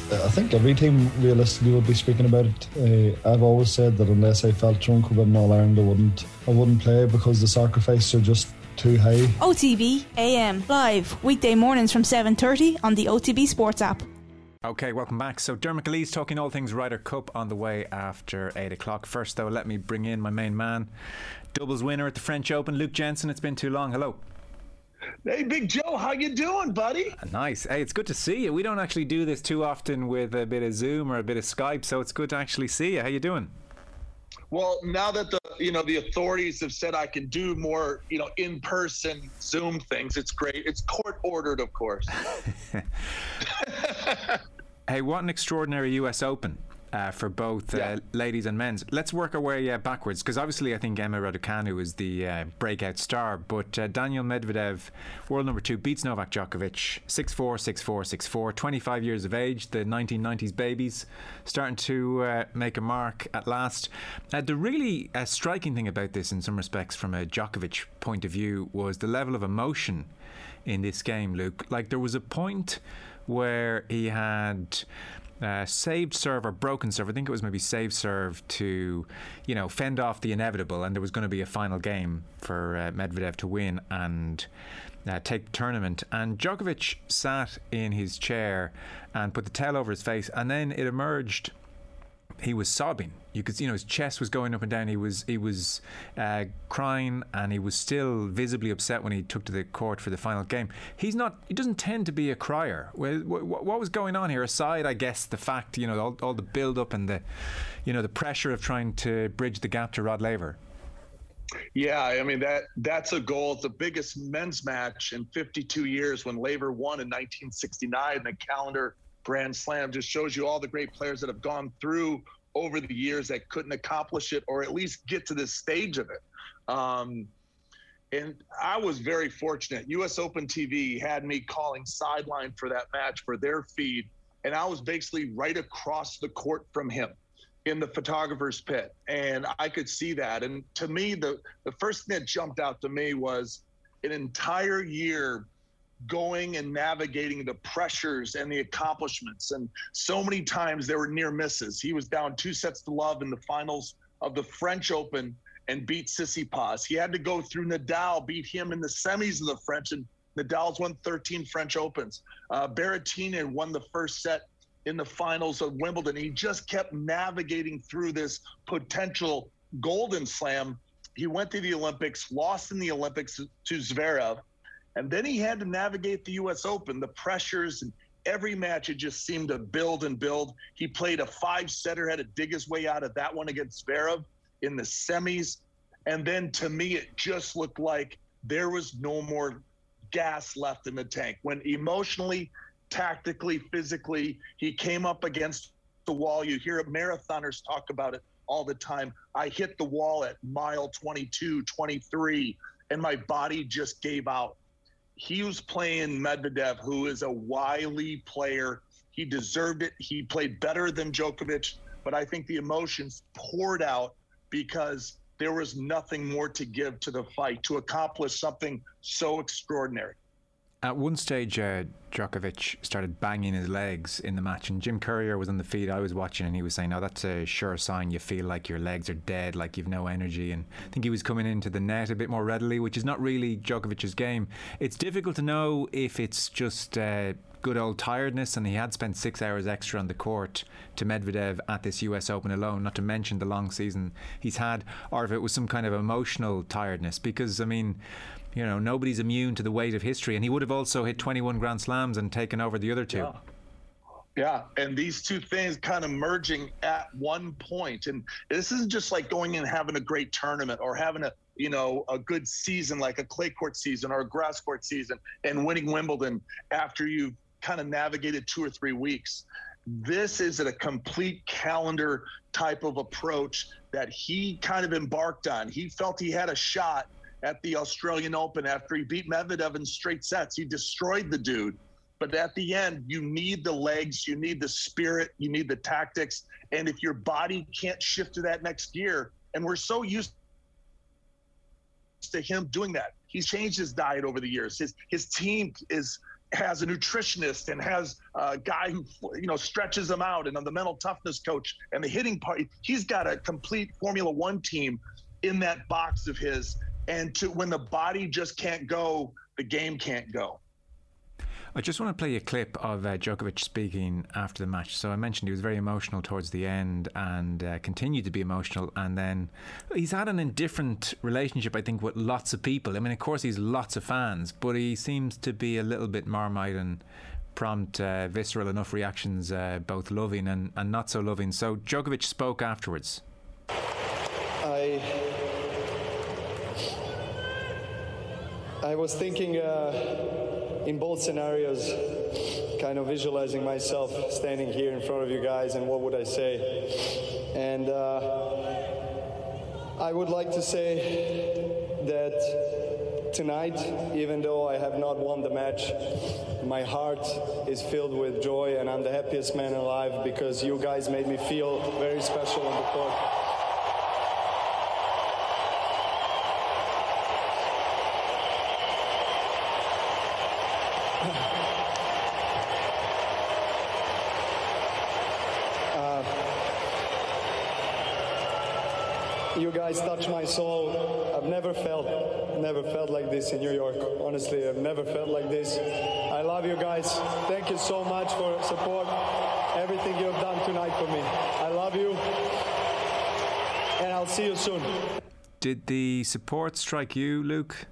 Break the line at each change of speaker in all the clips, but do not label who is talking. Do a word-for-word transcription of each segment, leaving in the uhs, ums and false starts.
I think every team realistically would be speaking about it. Uh, I've always said that unless I felt drunk with an All-Ireland, I wouldn't, I wouldn't play because the sacrifices are just too high.
O T B A M live weekday mornings from seven thirty on the O T B Sports app.
Okay, welcome back. So Dermot Gillee's talking all things Ryder Cup on the way after eight o'clock. First though, let me bring in my main man, doubles winner at the French Open, Luke Jensen. It's been too long. Hello.
Hey, Big Joe, how you doing, buddy?
Nice. Hey, it's good to see you. We don't actually do this too often with a bit of Zoom or a bit of Skype, so it's good to actually see you. How you doing?
Well, now that the you know the authorities have said I can do more you know in-person Zoom things, it's great. It's court ordered, of course.
Hey, what an extraordinary U S Open. Uh, for both uh, yeah. ladies and men's. Let's work our way uh, backwards, because obviously I think Emma Raducanu is the uh, breakout star, but uh, Daniil Medvedev, world number two, beats Novak Djokovic six four, six four, six four, twenty-five years of age, the nineteen nineties babies starting to uh, make a mark at last. Uh, the really uh, striking thing about this in some respects from a Djokovic point of view was the level of emotion in this game, Luke. Like, there was a point where he had Uh, saved serve or broken serve. I think it was maybe saved serve to, you know, fend off the inevitable, and there was going to be a final game for uh, Medvedev to win and uh, take the tournament. And Djokovic sat in his chair and put the towel over his face, and then it emerged. He was sobbing. You could, you know, his chest was going up and down. He was, he was uh, crying, and he was still visibly upset when he took to the court for the final game. He's not. He doesn't tend to be a crier. Well, what was going on here? Aside, I guess, the fact, you know, all, all the build-up and the, you know, the pressure of trying to bridge the gap to Rod Laver.
Yeah, I mean that that's a goal. It's the biggest men's match in fifty-two years when Laver won in nineteen sixty-nine. The calendar Grand Slam just shows you all the great players that have gone through over the years that couldn't accomplish it or at least get to this stage of it. Um, and I was very fortunate. U S Open T V had me calling sideline for that match for their feed, and I was basically right across the court from him in the photographer's pit, and I could see that. And to me, the, the first thing that jumped out to me was an entire year going and navigating the pressures and the accomplishments. And so many times there were near misses. He was down two sets to love in the finals of the French Open and beat Tsitsipas. He had to go through Nadal, beat him in the semis of the French, and Nadal's won thirteen French Opens. Uh, Berrettini won the first set in the finals of Wimbledon. He just kept navigating through this potential golden slam. He went to the Olympics, lost in the Olympics to Zverev, and then he had to navigate the U S Open, the pressures, and every match it just seemed to build and build. He played a five-setter, had to dig his way out of that one against Zverev in the semis. And then to me, it just looked like there was no more gas left in the tank. When emotionally, tactically, physically, he came up against the wall. You hear marathoners talk about it all the time. I hit the wall at mile twenty-two, twenty-three, and my body just gave out. He was playing Medvedev, who is a wily player. He deserved it. He played better than Djokovic, but I think the emotions poured out because there was nothing more to give to the fight to accomplish something so extraordinary.
At one stage, uh, Djokovic started banging his legs in the match, and Jim Courier was on the feed I was watching, and he was saying, "Oh, that's a sure sign you feel like your legs are dead, like you've no energy." And I think he was coming into the net a bit more readily, which is not really Djokovic's game. It's difficult to know if it's just uh, good old tiredness, and he had spent six hours extra on the court to Medvedev at this U S Open alone, not to mention the long season he's had, or if it was some kind of emotional tiredness. Because, I mean, you know, nobody's immune to the weight of history, and he would have also hit twenty-one Grand Slams and taken over the other two.
Yeah. Yeah, and these two things kind of merging at one point. And this isn't just like going and having a great tournament or having a, you know, a good season like a clay court season or a grass court season and winning Wimbledon after you've kind of navigated two or three weeks. This is a complete calendar type of approach that he kind of embarked on. He felt he had a shot at the Australian Open after he beat Medvedev in straight sets. He destroyed the dude. But at the end, you need the legs, you need the spirit, you need the tactics. And if your body can't shift to that next gear, and we're so used to him doing that. He's changed his diet over the years. His his team is has a nutritionist and has a guy who, you know, stretches them out, and the mental toughness coach and the hitting part. He's got a complete Formula One team in that box of his. And to when the body just can't go, the game can't go.
I just want to play a clip of uh, Djokovic speaking after the match. So I mentioned he was very emotional towards the end and uh, continued to be emotional. And then he's had an indifferent relationship, I think, with lots of people. I mean, of course, he's lots of fans, but he seems to be a little bit Marmite and prompt uh, visceral enough reactions, uh, both loving and, and not so loving. So Djokovic spoke afterwards.
I... I was thinking uh, in both scenarios, kind of visualizing myself standing here in front of you guys and what would I say. And uh, I would like to say that tonight, even though I have not won the match, my heart is filled with joy and I'm the happiest man alive because you guys made me feel very special on the court. You guys touch my soul. I've never felt, never felt like this in New York. Honestly, I've never felt like this. I love you guys. Thank you so much for support. Everything you have done tonight for me. I love you. And I'll see you soon.
Did the support strike you, Luke?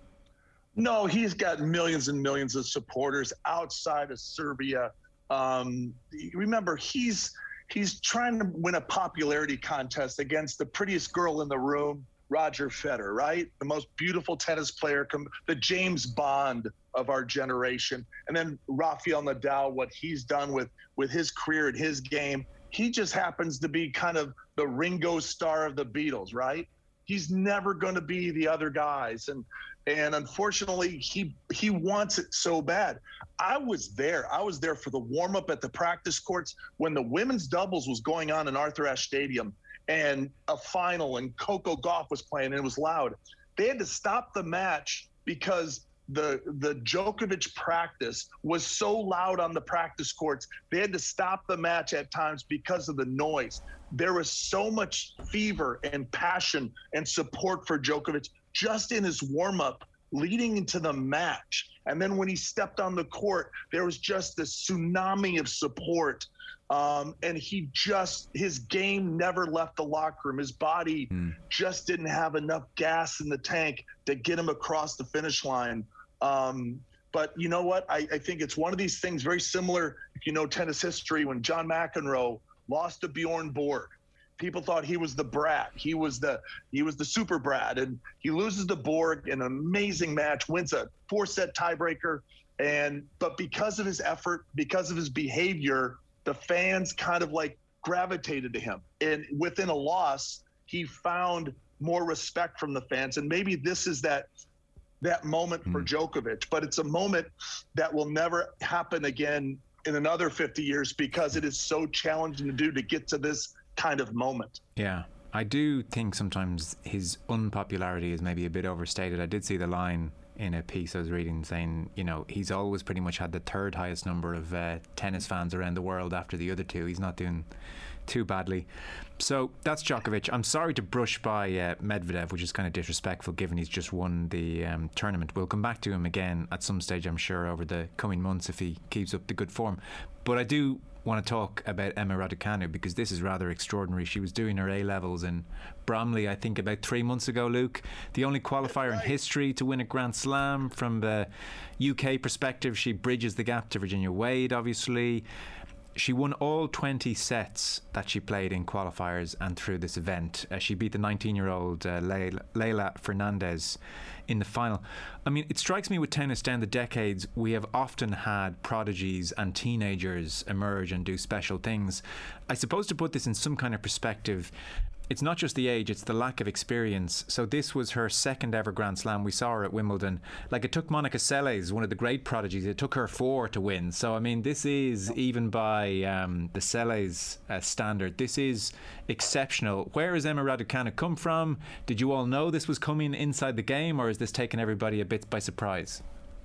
No, he's got millions and millions of supporters outside of Serbia. Um, remember, he's he's trying to win a popularity contest against the prettiest girl in the room, Roger Federer, right? The most beautiful tennis player, the James Bond of our generation. And then Rafael Nadal, what he's done with, with his career and his game. He just happens to be kind of the Ringo Starr of the Beatles, right? He's never going to be the other guys. And and unfortunately, he he wants it so bad. I was there. I was there for the warm-up at the practice courts when the women's doubles was going on in Arthur Ashe Stadium and a final, and Coco Gauff was playing, and it was loud. They had to stop the match because the the Djokovic practice was so loud on the practice courts. They had to stop the match at times because of the noise. There was so much fever and passion and support for Djokovic just in his warm-up leading into the match. And then when he stepped on the court, there was just this tsunami of support. Um, and he just, his game never left the locker room. His body mm. just didn't have enough gas in the tank to get him across the finish line. Um, but you know what? I, I think it's one of these things very similar, if you know tennis history, when John McEnroe lost to Bjorn Borg. People thought he was the brat. He was the he was the super brat, and he loses to Borg in an amazing match, wins a four-set tiebreaker, and but because of his effort, because of his behavior, the fans kind of like gravitated to him. And within a loss, he found more respect from the fans. And maybe this is that that moment mm. for Djokovic, but it's a moment that will never happen again in another fifty years because it is so challenging to do to get to this kind of moment.
Yeah, I do think sometimes his unpopularity is maybe a bit overstated. I did see the line in a piece I was reading saying, you know, he's always pretty much had the third highest number of uh, tennis fans around the world after the other two. He's not doing too badly. So that's Djokovic. I'm sorry to brush by uh, Medvedev, which is kind of disrespectful given he's just won the um, tournament. We'll come back to him again at some stage, I'm sure, over the coming months if he keeps up the good form. But I do want to talk about Emma Raducanu because this is rather extraordinary. She was doing her A-levels in Bromley, I think, about three months ago, Luke. The only qualifier in history to win a Grand Slam. From the U K perspective, she bridges the gap to Virginia Wade, obviously. She won all twenty sets that she played in qualifiers and through this event. Uh, she beat the nineteen-year-old uh, Leylah, Leylah Fernandez in the final. I mean, it strikes me with tennis down the decades, we have often had prodigies and teenagers emerge and do special things. I suppose to put this in some kind of perspective, it's not just the age, it's the lack of experience. So this was her second ever Grand Slam. We saw her at Wimbledon. Like, it took Monica Seles, one of the great prodigies, it took her four to win. So, I mean, this is, even by um, the Seles uh, standard, this is exceptional. Where has Emma Raducanu come from? Did you all know this was coming inside the game, or is this taking everybody a bit by surprise?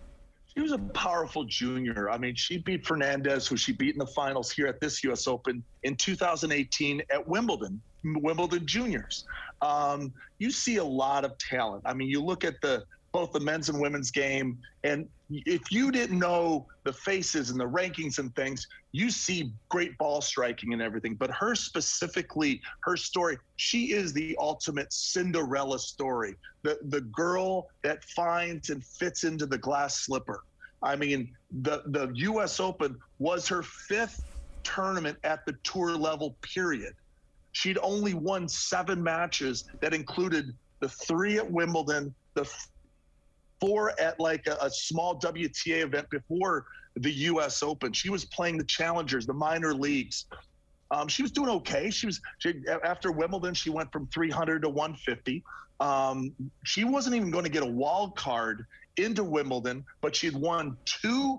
She was a powerful junior. I mean, she beat Fernandez, who she beat in the finals here at this U S Open in two thousand eighteen at Wimbledon, Wimbledon Juniors. Um, you see a lot of talent. I mean, you look at the both the men's and women's game, and if you didn't know the faces and the rankings and things, you see great ball striking and everything. But her specifically, her story, she is the ultimate Cinderella story. The the girl that finds and fits into the glass slipper. I mean, the, the U S Open was her fifth tournament at the tour level, period. She'd only won seven matches that included the three at Wimbledon, the four at like a, a small W T A event before the U S Open. She was playing the challengers, the minor leagues. Um, she was doing okay. She was she, after Wimbledon, she went from three hundred to one fifty. Um, she wasn't even going to get a wild card into Wimbledon, but she'd won two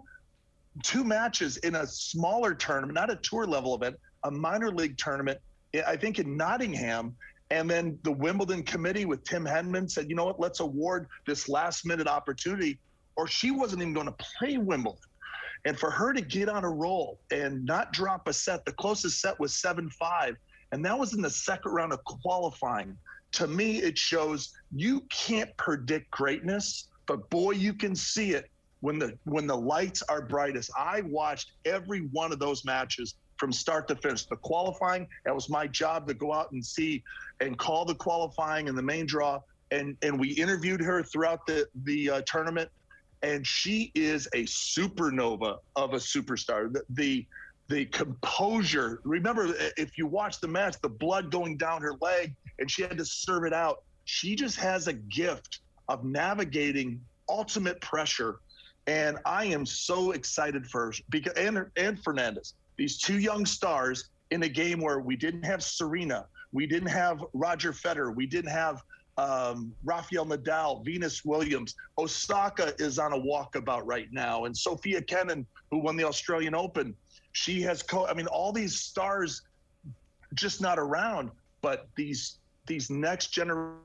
two matches in a smaller tournament, not a tour level event, a minor league tournament, I think in Nottingham. And then the Wimbledon committee with Tim Henman said, you know what, let's award this last minute opportunity, or she wasn't even going to play Wimbledon. And for her to get on a roll and not drop a set, the closest set was seven five, and that was in the second round of qualifying. To me, it shows you can't predict greatness, but boy, you can see it when the when the lights are brightest. I watched every one of those matches from start to finish. The qualifying, that was my job to go out and see and call the qualifying and the main draw. And and we interviewed her throughout the, the uh, tournament. And she is a supernova of a superstar. The, the the composure. Remember, if you watch the match, the blood going down her leg, and she had to serve it out. She just has a gift of navigating ultimate pressure. And I am so excited for her because and, and Fernandez, these two young stars in a game where we didn't have Serena, we didn't have Roger Federer, we didn't have um, Rafael Nadal, Venus Williams. Osaka is on a walkabout right now, and Sophia Kenin, who won the Australian Open, she has co. I mean, all these stars just not around, but these these next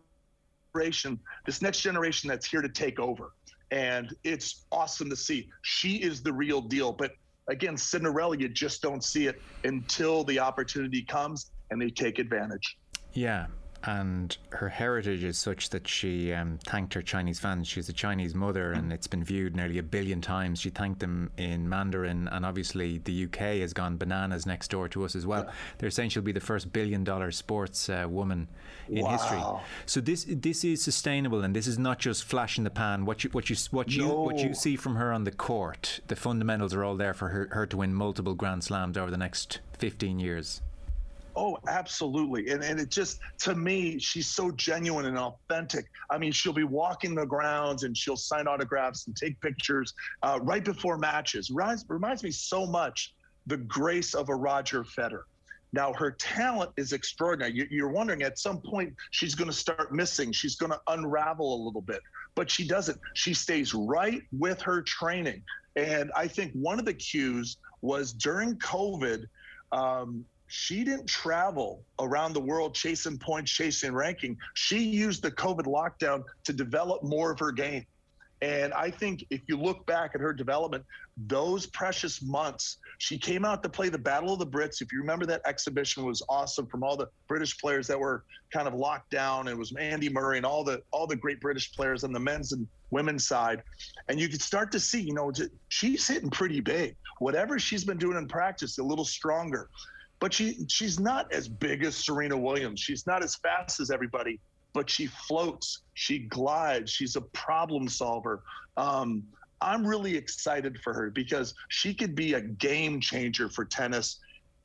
generation, this next generation that's here to take over, and it's awesome to see. She is the real deal, but. Again, Cinderella, you just don't see it until the opportunity comes and they take advantage.
Yeah, and her heritage is such that she um, thanked her Chinese fans. She's a Chinese mother, and it's been viewed nearly a billion times. She thanked them in Mandarin, and obviously the U K has gone bananas next door to us as well. Yeah. They're saying she'll be the first billion-dollar sports uh, woman in wow. history. So this this is sustainable, and this is not just flash in the pan. What you what you what you
no.
what you see from her on the court, the fundamentals are all there for her, her to win multiple Grand Slams over the next fifteen years.
Oh, absolutely. And and it just, to me, she's so genuine and authentic. I mean, she'll be walking the grounds and she'll sign autographs and take pictures uh, right before matches. Reminds, reminds me so much the grace of a Roger Federer. Now, her talent is extraordinary. You, you're wondering at some point she's going to start missing. She's going to unravel a little bit, but she doesn't. She stays right with her training. And I think one of the cues was during COVID, um, she didn't travel around the world chasing points, chasing ranking. She used the COVID lockdown to develop more of her game. And I think if you look back at her development, those precious months, she came out to play the Battle of the Brits. If you remember, that exhibition was awesome from all the British players that were kind of locked down. It was Andy Murray and all the all the great British players on the men's and women's side. And you could start to see, you know, she's hitting pretty big. Whatever she's been doing in practice, a little stronger. But she she's not as big as Serena Williams. She's not as fast as everybody, but she floats. She glides. She's a problem solver. Um, I'm really excited for her because she could be a game changer for tennis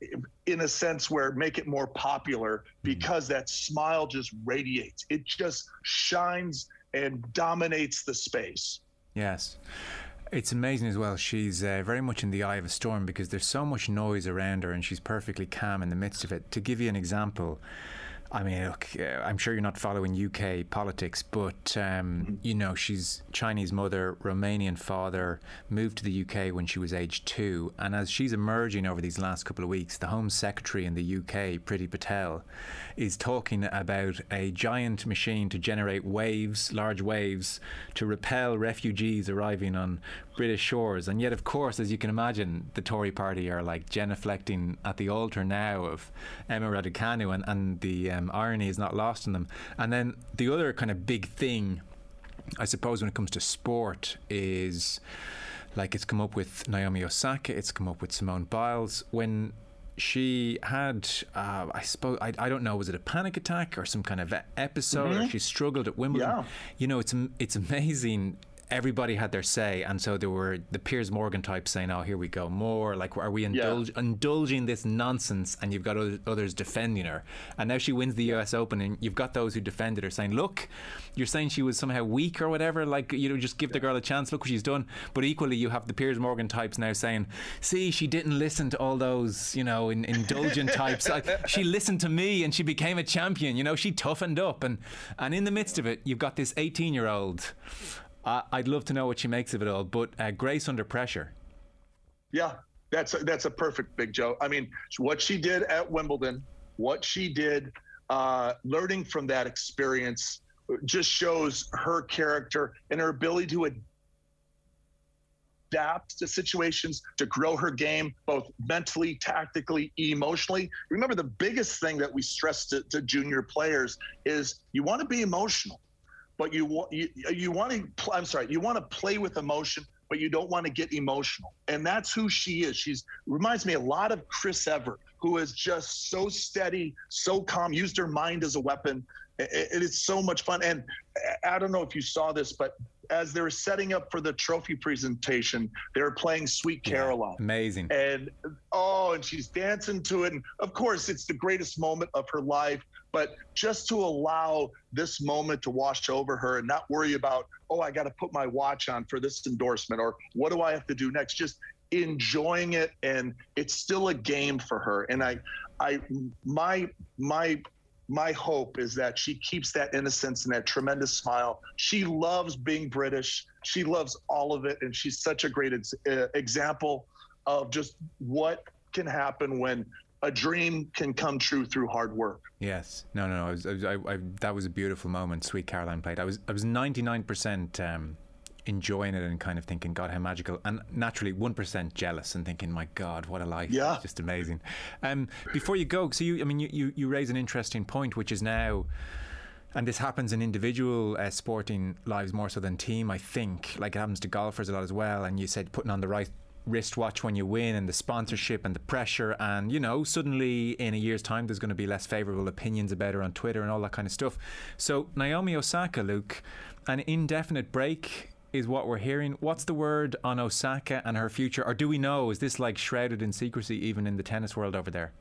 in a sense where make it more popular because that smile just radiates. It just shines and dominates the space.
Yes. It's amazing as well. She's uh, very much in the eye of a storm because there's so much noise around her and she's perfectly calm in the midst of it. To give you an example, I mean, look, uh, I'm sure you're not following U K politics, but, um, you know, she's Chinese mother, Romanian father, moved to the U K when she was age two. And as she's emerging over these last couple of weeks, the Home Secretary in the U K, Priti Patel, is talking about a giant machine to generate waves, large waves, to repel refugees arriving on British shores. And yet, of course, as you can imagine, the Tory party are like genuflecting at the altar now of Emma Raducanu, and, and the um, irony is not lost on them. And then the other kind of big thing, I suppose, when it comes to sport is, like, it's come up with Naomi Osaka, it's come up with Simone Biles. When she had, uh, I suppose, I, I don't know, was it a panic attack or some kind of episode, mm-hmm. or she struggled at Wimbledon?
Yeah.
You know, it's it's amazing. Everybody had their say, and so there were the Piers Morgan types saying, oh, here we go, more, like, are we indulge, yeah. indulging this nonsense? And you've got others defending her, and now she wins the U S Open, and you've got those who defended her saying, look, you're saying she was somehow weak or whatever, like, you know, just give the girl a chance, look what she's done. But equally, you have the Piers Morgan types now saying, see, she didn't listen to all those, you know, in, indulgent types. Like, she listened to me and she became a champion, you know, she toughened up. And, and in the midst of it, you've got this eighteen year old. Uh, I'd love to know what she makes of it all, but uh, grace under pressure.
Yeah, that's a, that's a perfect Big Joe. I mean, what she did at Wimbledon, what she did, uh, learning from that experience, just shows her character and her ability to adapt to situations, to grow her game, both mentally, tactically, emotionally. Remember, the biggest thing that we stress to, to junior players is you want to be emotional. But you want you, you want to I'm sorry you want to play with emotion, but you don't want to get emotional, and that's who she is. She's reminds me a lot of Chris Evert, who is just so steady, so calm, used her mind as a weapon. It, it is so much fun. And I don't know if you saw this, but as they were setting up for the trophy presentation, they were playing Sweet Caroline.
Yeah, amazing.
And oh, and she's dancing to it, and of course it's the greatest moment of her life. But just to allow this moment to wash over her and not worry about, oh, I got to put my watch on for this endorsement, or what do I have to do next? Just enjoying it, and it's still a game for her. And I, I, my, my, my hope is that she keeps that innocence and that tremendous smile. She loves being British. She loves all of it, and she's such a great ex- uh, example of just what can happen when a dream can come true through hard work.
Yes. No, no, no. I was, I was, I, I, that was a beautiful moment. Sweet Caroline played. I was, I was ninety-nine percent um, enjoying it and kind of thinking, God, how magical. And naturally, one percent jealous and thinking, my God, what a life.
Yeah.
It's just amazing. Um, before you go, so you, I mean, you, you, you raise an interesting point, which is now, and this happens in individual uh, sporting lives more so than team, I think. Like, it happens to golfers a lot as well. And you said putting on the right wristwatch when you win, and the sponsorship and the pressure, and, you know, suddenly in a year's time there's going to be less favourable opinions about her on Twitter and all that kind of stuff. So Naomi Osaka, Luke, an indefinite break is what we're hearing. What's the word on Osaka and her future, or do we know? Is this like shrouded in secrecy even in the tennis world over there?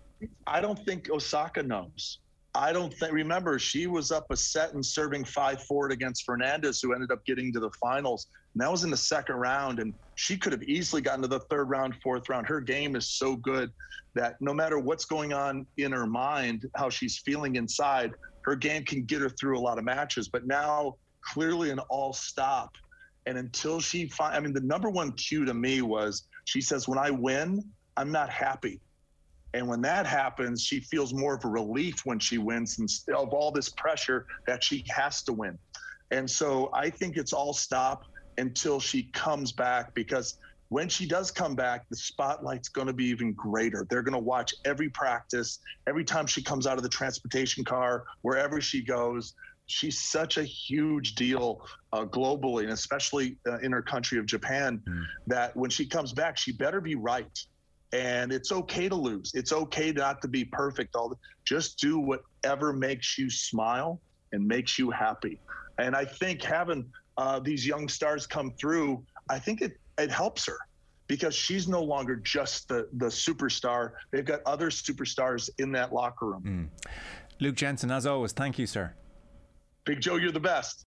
I don't think Osaka knows. I don't think, remember, she was up a set and serving five forward against Fernandez, who ended up getting to the finals. And that was in the second round, and she could have easily gotten to the third round, fourth round. Her game is so good that no matter what's going on in her mind, how she's feeling inside, her game can get her through a lot of matches. But now, clearly an all stop. And until she find, I mean, the number one cue to me was, she says, when I win, I'm not happy. And when that happens, she feels more of a relief when she wins, instead of all this pressure that she has to win. And so I think it's all stop until she comes back, because when she does come back, the spotlight's going to be even greater. They're going to watch every practice, every time she comes out of the transportation car, wherever she goes. She's such a huge deal uh, globally, and especially uh, in her country of Japan, mm. that when she comes back, she better be right. And it's okay to lose. It's okay not to be perfect. All the, just do whatever makes you smile and makes you happy. And I think having uh, these young stars come through, I think it, it helps her, because she's no longer just the, the superstar. They've got other superstars in that locker room.
Mm. Luke Jensen, as always, thank you, sir.
Big Joe, you're the best.